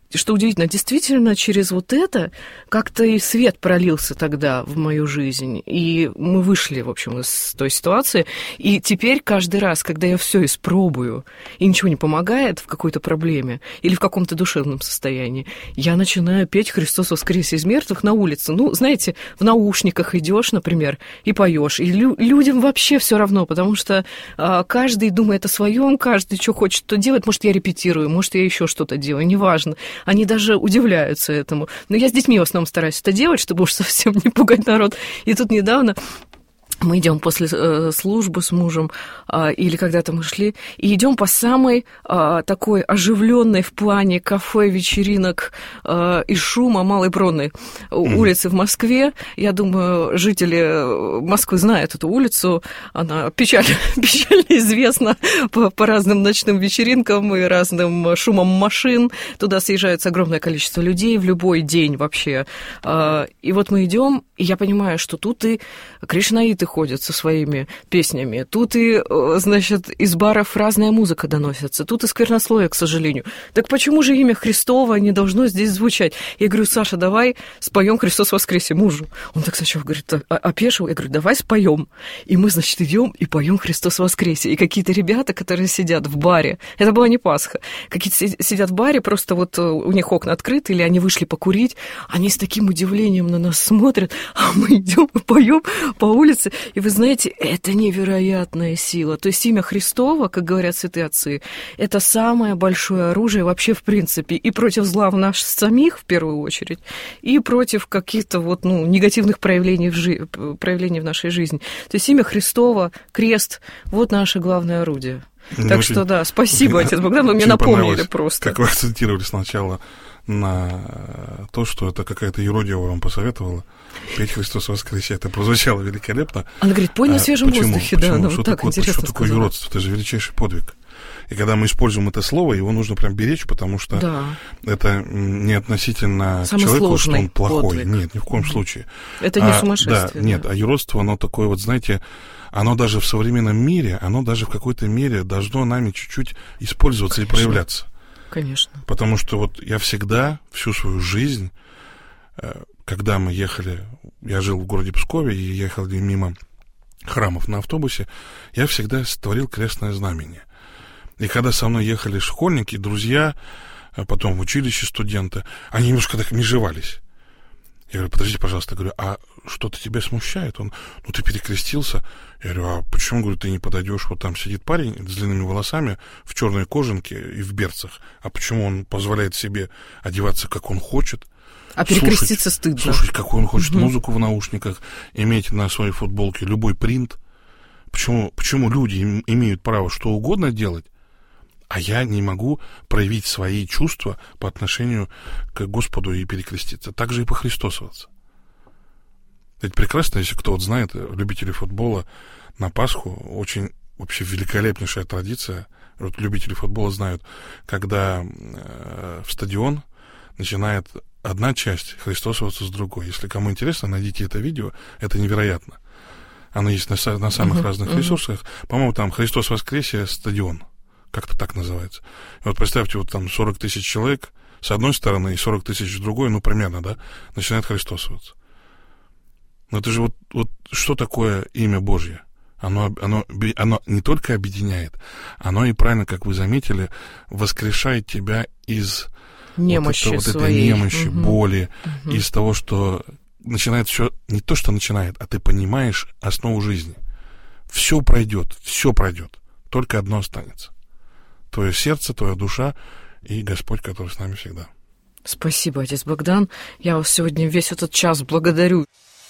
что удивительно, действительно через вот это как-то и свет пролился тогда в мою жизнь. И мы вышли, в общем, из той ситуации. И теперь каждый раз, когда я все испробую, и ничего не помогает в какой-то проблеме или в каком-то душевном состоянии, я начинаю петь «Христос воскресе из мертвых» на улице. Ну, знаете, в наушниках идешь, например, и поешь. И лю- людям вообще все равно, потому что а, каждый думает о своем, каждый что хочет, то делает. Может, я репетирую, может, я еще что-то делаю, неважно. Они даже удивляются этому. Но я с детьми в основном стараюсь это делать, чтобы уж совсем не пугать народ. И тут недавно мы идем после э, службы с мужем, э, или когда-то мы шли, и идем по самой э, такой оживленной в плане кафе, вечеринок э, и шума Малой Бронной mm-hmm. улицы в Москве. Я думаю, жители Москвы знают эту улицу. Она печально, печально известна по, по разным ночным вечеринкам и разным шумам машин. Туда съезжается огромное количество людей в любой день вообще. Э, и вот мы идем, и я понимаю, что тут и кришнаиты ходят со своими песнями. Тут и, значит, из баров разная музыка доносится. Тут и сквернословие, к сожалению. Так почему же имя Христово не должно здесь звучать? Я говорю, Саша, давай споем «Христос воскресе» мужу. Он так сначала говорит, опешил. Я говорю, давай споем. И мы, значит, идем и поем «Христос воскресе». И какие-то ребята, которые сидят в баре, это была не Пасха, какие-то сидят в баре, просто вот у них окна открыты, или они вышли покурить, они с таким удивлением на нас смотрят, а мы идем и поем по улице. И вы знаете, это невероятная сила. То есть имя Христово, как говорят святые отцы, это самое большое оружие вообще в принципе и против зла в нас самих, в первую очередь, и против каких-то вот, ну, негативных проявлений в, жи- проявлений в нашей жизни. То есть имя Христово, крест, вот наше главное орудие. Мне так очень, что да, спасибо, отец Богдан, вы мне напомнили просто. Как вы акцентировали сначала на то, что это какая-то юродива вам посоветовала. Петь «Христос воскресе», это прозвучало великолепно. Она говорит, пой на свежем а, почему, воздухе, почему? Да, она что вот так такое, интересно что такое сказала. юродство? Это же величайший подвиг. И когда мы используем это слово, его нужно прям беречь, потому что да. это не относительно самый к человеку, что он плохой. Подвиг. Нет, ни в коем случае. Это не а, сумасшествие. Да, да. Нет, а юродство, оно такое вот, знаете, оно даже в современном мире, оно даже в какой-то мере должно нами чуть-чуть использоваться Конечно. И проявляться. Конечно. Потому что вот я всегда, всю свою жизнь, когда мы ехали, я жил в городе Пскове и ехали мимо храмов на автобусе, я всегда творил крестное знамение. И когда со мной ехали школьники, друзья, потом в училище студенты, они немножко так межевались. Я говорю, подожди, пожалуйста, я говорю, а что-то тебя смущает? Он, ну ты перекрестился. Я говорю, а почему, говорю, ты не подойдешь? Вот там сидит парень с длинными волосами, в черной кожанке и в берцах. А почему он позволяет себе одеваться, как он хочет? А перекреститься слушать, стыдно. Слушать, какую он хочет угу. музыку в наушниках, иметь на своей футболке любой принт. Почему, почему люди имеют право что угодно делать, а я не могу проявить свои чувства по отношению к Господу и перекреститься? Так же и похристосоваться. Ведь прекрасно, если кто вот знает, любители футбола, на Пасху очень вообще великолепнейшая традиция. Вот любители футбола знают, когда э, в стадион начинает одна часть христосоваться с другой. Если кому интересно, найдите это видео, это невероятно. Оно есть на, на самых uh-huh, разных uh-huh. ресурсах. По-моему, там «Христос воскресе» стадион. Как-то так называется. И вот представьте, вот там сорок тысяч человек с одной стороны и сорок тысяч с другой, ну, примерно, да, начинают христосоваться. Но это же вот, вот что такое имя Божье? Оно, оно, оно не только объединяет, оно и правильно, как вы заметили, воскрешает тебя из немощи вот, это, вот этой немощи, угу. боли, угу. из того, что начинает все, не то, что начинает, а ты понимаешь основу жизни. Все пройдет, все пройдет, только одно останется. Твое сердце, твоя душа и Господь, который с нами всегда. Спасибо, отец Богдан. Я вас сегодня весь этот час благодарю.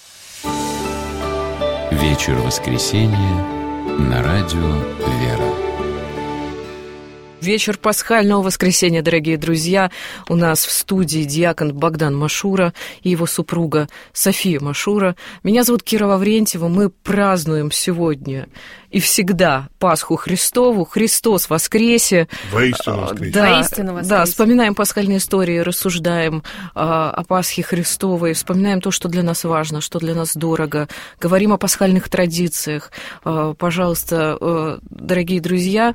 Вечер воскресенья на радио «Вера». Вечер пасхального воскресенья, дорогие друзья. У нас в студии диакон Богдан Машура и его супруга София Машура. Меня зовут Кира Лаврентьева. Мы празднуем сегодня и всегда Пасху Христову, Христос воскресе. Воистину воскресе. Да, Воистину воскресе. Да, вспоминаем пасхальные истории, рассуждаем а, о Пасхе Христовой, вспоминаем то, что для нас важно, что для нас дорого, говорим о пасхальных традициях. А, пожалуйста, а, дорогие друзья,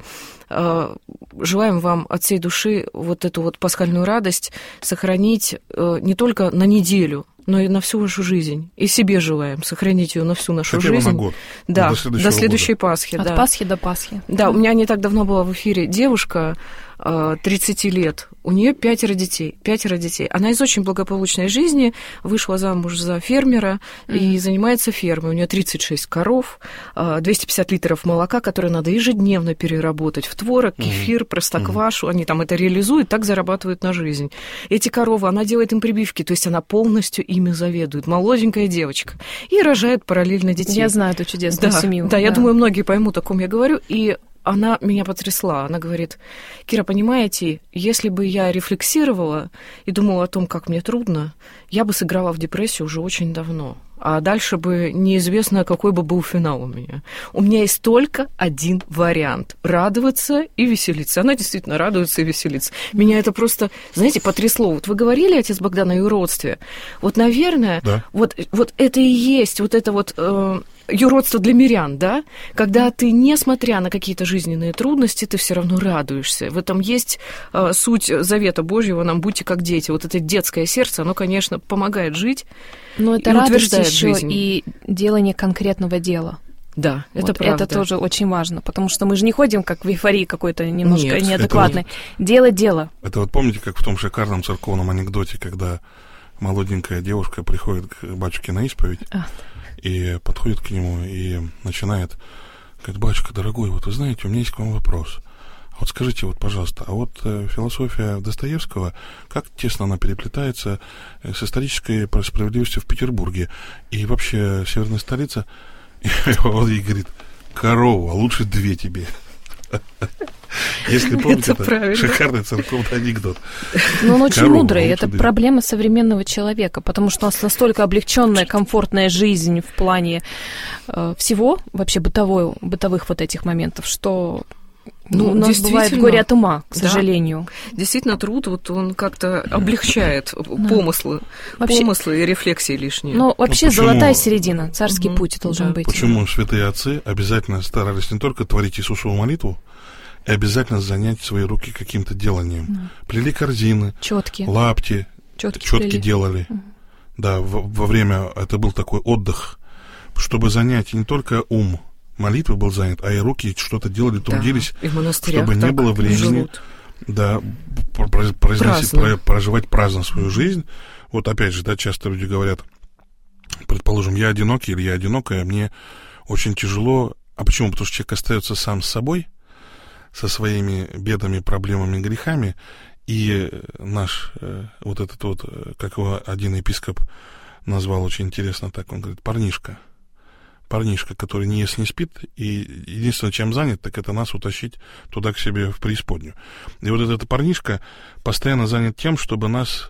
а, желаем вам от всей души вот эту вот пасхальную радость сохранить а, не только на неделю, но и на всю вашу жизнь. И себе желаем сохранить ее на всю нашу Хотя бы жизнь. на год. Да, до, до следующей года. Пасхи. От да. Пасхи до Пасхи. Да, у меня не так давно была в эфире девушка, тридцать лет, у нее пятеро детей, пятеро детей. Она из очень благополучной жизни, вышла замуж за фермера mm-hmm. и занимается фермой. У нее тридцать шесть коров, двести пятьдесят литров молока, которые надо ежедневно переработать в творог, кефир, mm-hmm. простоквашу. Mm-hmm. Они там это реализуют, так зарабатывают на жизнь. Эти коровы, она делает им прививки, то есть она полностью ими заведует. Молоденькая девочка. И рожает параллельно детей. Я знаю эту чудесную да, семью. Да, да, я думаю, многие поймут, о ком я говорю. И она меня потрясла. Она говорит: Кира, понимаете, если бы я рефлексировала и думала о том, как мне трудно, я бы сыграла в депрессию уже очень давно. А дальше бы неизвестно, какой бы был финал у меня. У меня есть только один вариант – радоваться и веселиться. Она действительно радуется и веселится. Меня это просто, знаете, потрясло. Вот вы говорили, отец Богдан, о юродстве. Вот, наверное, да. вот, вот это и есть вот это вот... Э, юродство для мирян, да? Когда ты, несмотря на какие-то жизненные трудности, ты все равно радуешься. В этом есть э, суть завета Божьего, нам будьте как дети. Вот это детское сердце, оно, конечно, помогает жить. Но это радость еще и делание конкретного дела. Да, это вот правда. Это тоже очень важно, потому что мы же не ходим как в эйфории какой-то немножко нет, неадекватной. Вот, дело дело. Это вот помните, как в том шикарном церковном анекдоте, когда молоденькая девушка приходит к батюшке на исповедь, а. и подходит к нему и начинает, говорит: батюшка, дорогой, вот вы знаете, у меня есть к вам вопрос. А вот скажите, вот, пожалуйста, а вот э, философия Достоевского, как тесно она переплетается с исторической справедливостью в Петербурге и вообще северная столица? И он ей говорит: корова, лучше две тебе. Если помните, это, это шикарный церковный анекдот. Но он очень Корова, мудрый. Это две. Проблема современного человека, потому что у нас настолько облегченная, комфортная жизнь в плане э, всего, вообще бытовой, бытовых вот этих моментов, что... Ну, у нас бывает горе от ума, к сожалению. Да. Действительно, труд, вот он как-то облегчает да. помыслы, вообще, помыслы и рефлексии лишние. Но вообще ну, золотая середина, царский угу. путь должен да. быть. Почему святые отцы обязательно старались не только творить Иисусову молитву, и обязательно занять свои руки каким-то деланием. Да. Плели корзины, чётки, лапти, чётки делали. Угу. Да, в, во время, это был такой отдых, чтобы занять не только ум, молитвы был занят, а и руки что-то делали, трудились, да, чтобы не было времени да, произносить, проживать праздно свою жизнь. Вот опять же, да, часто люди говорят, предположим, я одинокий или я одинокая, мне очень тяжело. А почему? Потому что человек остается сам с собой, со своими бедами, проблемами, грехами, и наш вот этот вот, как его один епископ назвал очень интересно так, он говорит: парнишка. Парнишка, который не ест, не спит, и единственное, чем занят, так это нас утащить туда к себе в преисподнюю. И вот этот парнишка постоянно занят тем, чтобы нас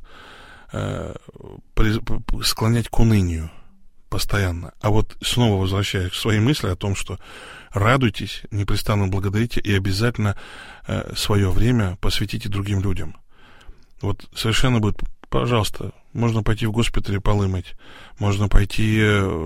э, при, склонять к унынию постоянно. А вот снова возвращаясь к своей мысли о том, что радуйтесь, непрестанно благодарите и обязательно э, свое время посвятите другим людям. Вот совершенно будет... Пожалуйста, можно пойти в госпитале полы мыть, можно пойти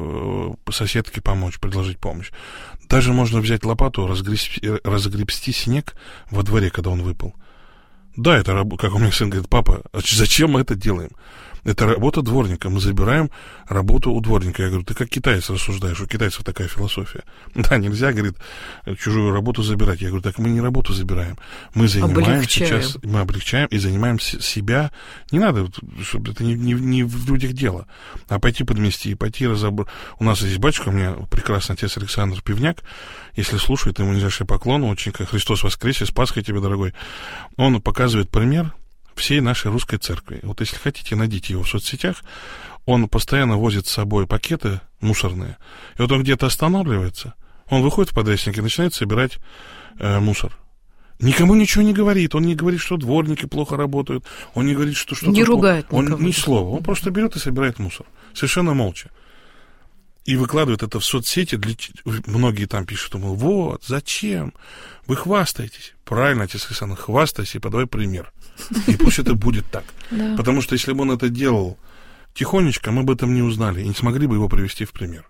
э, соседке помочь, предложить помощь. Даже можно взять лопату, разгребсти, разгребсти снег во дворе, когда он выпал. Да, это работа, как у меня сын говорит: папа, а зачем мы это делаем? Это работа дворника, мы забираем работу у дворника. Я говорю: ты как китаец рассуждаешь, у китайцев такая философия. Да, нельзя, говорит, чужую работу забирать. Я говорю: так мы не работу забираем, мы занимаем сейчас, мы облегчаем и занимаем себя. Не надо, чтобы это не, не, не в людях дело, а пойти подмести, пойти разобрать. У нас есть батюшка, у меня прекрасный отец Александр Пивняк, если слушает, ему нижайший поклон, очень как Христос воскресе, с Пасхой тебе, дорогой. Он показывает пример всей нашей русской церкви. Вот если хотите, найдите его в соцсетях. Он постоянно возит с собой пакеты мусорные. И вот он где-то останавливается, он выходит в подрясник и начинает собирать э, мусор. Никому ничего не говорит. Он не говорит, что дворники плохо работают. Он не говорит, что что-то... Не ругает он никого. Ни слова. Он просто берет и собирает мусор. Совершенно молча. и выкладывает это в соцсети, для... многие там пишут ему: вот, зачем? Вы хвастаетесь. Правильно, отец Александр, хвастайся и подавай пример. И пусть это будет так. Да. Потому что если бы он это делал тихонечко, мы бы об этом не узнали и не смогли бы его привести в пример.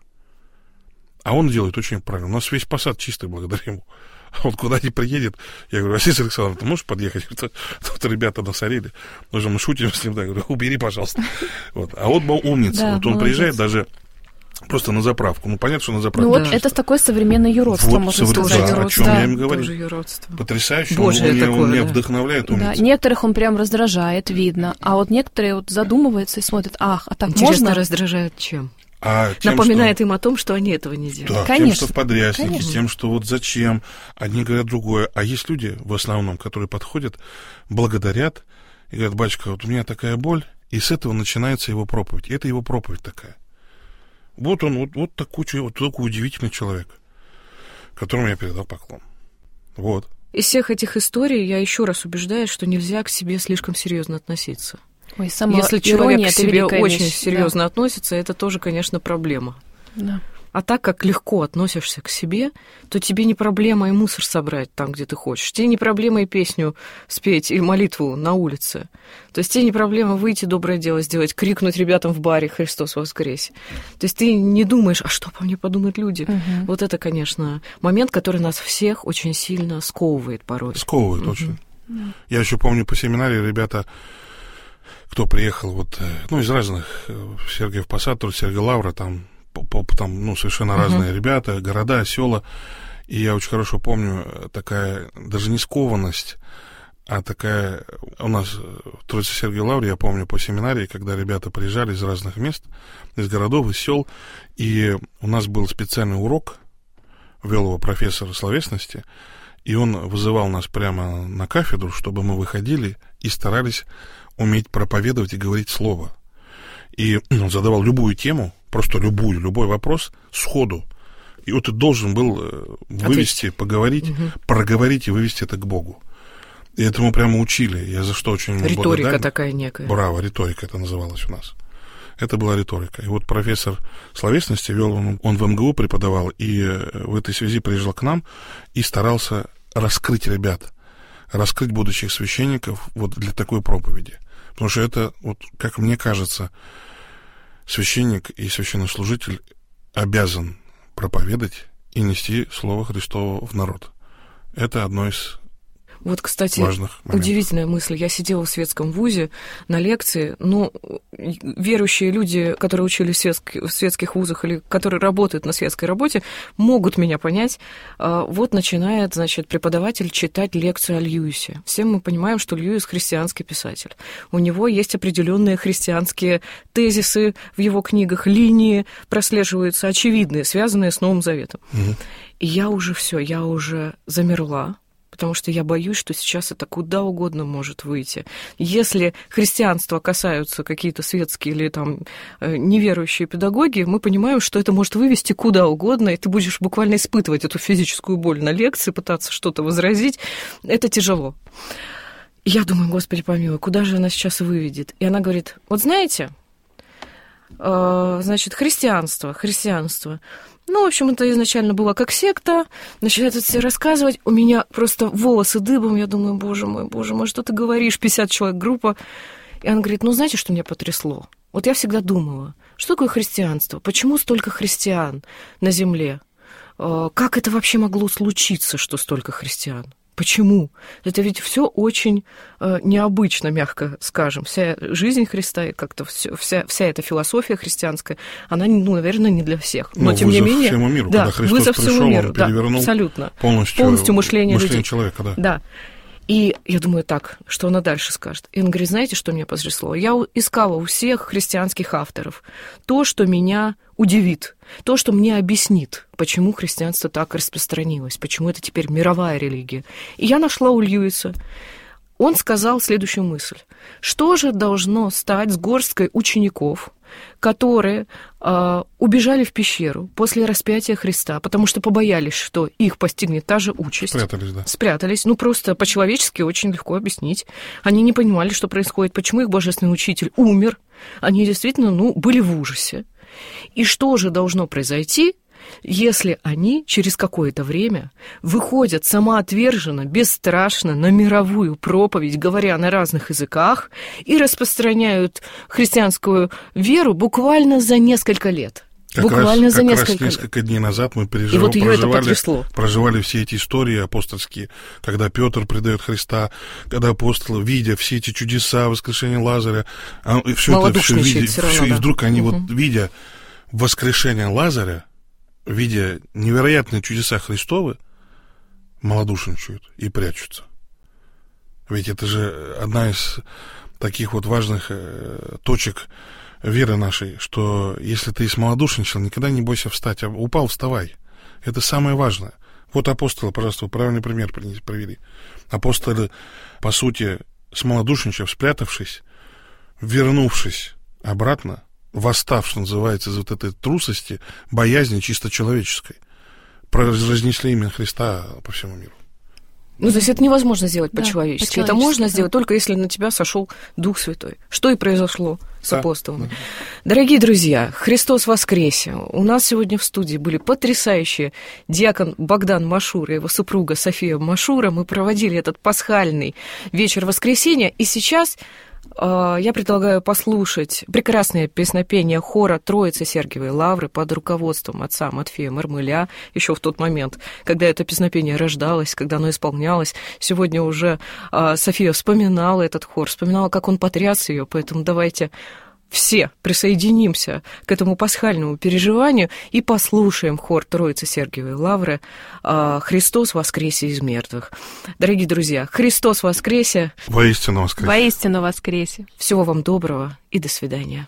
А он делает очень правильно. У нас весь посад чистый благодаря ему. А вот куда ни приедет, я говорю: отец Александр, ты можешь подъехать? Тут ребята насорили. Даже мы шутим с ним, да, я говорю: убери, пожалуйста. Вот. А вот был умница. Да, вот он молодец. Приезжает даже просто на заправку. Ну, понятно, что на заправку. Ну, вот чисто. это такое современное юродство, Вот, можно совре- сказать. да, о чем Да. я им говорю. Тоже юродство. Потрясающе. Божие он, он, такое, он меня да. вдохновляет, Да, умница. некоторых он прям раздражает, видно. А вот некоторые вот задумываются и смотрят: ах, а так Интересно, можно? раздражает чем? А тем, Напоминает что... им о том, что они этого не делают. Да, Конечно. тем, что в подряснике, Конечно. тем, что вот зачем. Одни говорят другое. А есть люди, в основном, которые подходят, благодарят и говорят: батюшка, вот у меня такая боль, и с этого начинается его проповедь. И это его проповедь такая. Вот он, вот, вот такой, вот такой удивительный человек, которому я передал поклон. Вот. Из всех этих историй я еще раз убеждаюсь, что нельзя к себе слишком серьезно относиться. Ой, самоирония Если человек — к это себе великая очень вещь. серьезно относится, это тоже, конечно, проблема. Да. А так как легко относишься к себе, то тебе не проблема и мусор собрать там, где ты хочешь. Тебе не проблема и песню спеть, и молитву на улице. То есть тебе не проблема выйти, доброе дело сделать, крикнуть ребятам в баре: «Христос воскресе!». То есть ты не думаешь: а что по мне подумают люди? Мгм. Вот это, конечно, момент, который нас всех очень сильно сковывает порой. Сковывает Мгм. очень. Я еще помню по семинарии ребята, кто приехал вот, э, ну, из разных, э, Сергиев Посад, тут Сергей Лавра, там, по- по- там, ну, совершенно Мгм. разные ребята, города, села. И я очень хорошо помню э, такая, даже не скованность, а такая, у нас в Троице Сергией Лавре, я помню по семинарии, когда ребята приезжали из разных мест, из городов, из сел, и у нас был специальный урок, вел его профессор словесности, и он вызывал нас прямо на кафедру, чтобы мы выходили и старались уметь проповедовать и говорить слово. И он задавал любую тему, просто любую, любой вопрос сходу. И вот ты должен был э, вывести, Ответить. поговорить, Мгм. проговорить и вывести это к Богу. И этому прямо учили. Я за что очень ему Риторика благодарен. такая некая. Браво, риторика это называлось у нас. Это была риторика. И вот профессор словесности вел, он, он в эм гэ у преподавал, и э, в этой связи приезжал к нам и старался раскрыть ребят, раскрыть будущих священников вот для такой проповеди. Потому что это, вот, как мне кажется, священник и священнослужитель обязан проповедать и нести Слово Христово в народ. Это одно из Вот, кстати, важных моментов. удивительная мысль. Я сидела в светском вузе на лекции, но верующие люди, которые учились в, светск- в светских вузах или которые работают на светской работе, могут меня понять. А, Вот начинает, значит, преподаватель читать лекцию о Льюисе. Все мы понимаем, что Льюис христианский писатель. У него есть определенные христианские тезисы в его книгах, линии прослеживаются очевидные, связанные с Новым Заветом. Мгм. И я уже все, я уже замерла, потому что я боюсь, что сейчас это куда угодно может выйти. Если христианства касаются какие-то светские или там э, неверующие педагоги, мы понимаем, что это может вывести куда угодно, и ты будешь буквально испытывать эту физическую боль на лекции, пытаться что-то возразить. Это тяжело. И я думаю: Господи помилуй, куда же она сейчас выведет? И она говорит: вот знаете, э, значит, христианство, христианство. Ну, в общем, это изначально было как секта. Начинают это все рассказывать. У меня просто волосы дыбом. Я думаю: боже мой, боже мой, что ты говоришь? пятьдесят человек группа. И она говорит: ну, знаете, что меня потрясло? Вот я всегда думала, что такое христианство? Почему столько христиан на земле? Э, Как это вообще могло случиться, что столько христиан? Почему? Это ведь все очень э, необычно, мягко скажем. Вся жизнь Христа и как-то всё, вся, вся эта философия христианская, она, ну, наверное, не для всех. Но Ну, тем не вызов менее, всему миру, да, когда Христос вызов пришел, всему он миру, да, перевернул абсолютно. полностью, Полностью мышление мышление людей. человека, да. Да. И я думаю: так, что она дальше скажет? И он говорит: знаете, что меня потрясло? Я у- искала у всех христианских авторов то, что меня удивит, то, что мне объяснит, почему христианство так распространилось, почему это теперь мировая религия. И я нашла у Льюиса. Он сказал следующую мысль. Что же должно стать с горсткой учеников, которые э, убежали в пещеру после распятия Христа, потому что побоялись, что их постигнет та же участь. Спрятались, да. Спрятались. Ну, просто по-человечески очень легко объяснить. Они не понимали, что происходит, почему их божественный учитель умер. Они действительно, ну, были в ужасе. И что же должно произойти, если они через какое-то время выходят самоотверженно, бесстрашно на мировую проповедь, говоря на разных языках, и распространяют христианскую веру буквально за несколько лет? Как Буквально раз, за как несколько раз несколько лет. дней назад мы пережив... И вот ее проживали, это потрясло. проживали все эти истории апостольские, когда Петр предает Христа, когда апостолы, видя все эти чудеса, воскрешение Лазаря, а, и все это все видя, все равно, все, да. и вдруг они угу. вот, видя воскрешение Лазаря, видя невероятные чудеса Христовы, малодушничают и прячутся. Ведь это же одна из таких вот важных э, точек веры нашей, что если ты смолодушничал, никогда не бойся встать, а упал, вставай. Это самое важное. Вот апостолы, пожалуйста, вы правильный пример привели. Апостолы, по сути, смолодушничав, спрятавшись, вернувшись обратно, восстав, что называется, из вот этой трусости, боязни чисто человеческой, разнесли имя Христа по всему миру. Ну, то есть это невозможно сделать да, по-человечески. по-человечески. Это можно да. сделать только если на тебя сошел Дух Святой. Что и произошло с да, апостолами. да. Дорогие друзья, Христос воскресе! У нас сегодня в студии были потрясающие диакон Богдан Машура и его супруга София Машура. Мы проводили этот пасхальный вечер воскресенья. И сейчас э, я предлагаю послушать прекрасное песнопение хора Троицы Сергиевой Лавры под руководством отца Матфея Мармыля еще в тот момент, когда это песнопение рождалось, когда оно исполнялось. Сегодня уже э, София вспоминала этот хор, вспоминала, как он потряс ее, поэтому давайте все присоединимся к этому пасхальному переживанию и послушаем хор Троицы Сергиевой Лавры «Христос воскресе из мертвых». Дорогие друзья, Христос воскресе! Воистину воскресе! Воистину воскресе! Всего вам доброго и до свидания.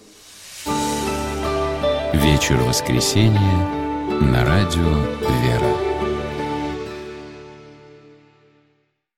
Вечер воскресенья на радио «Вера».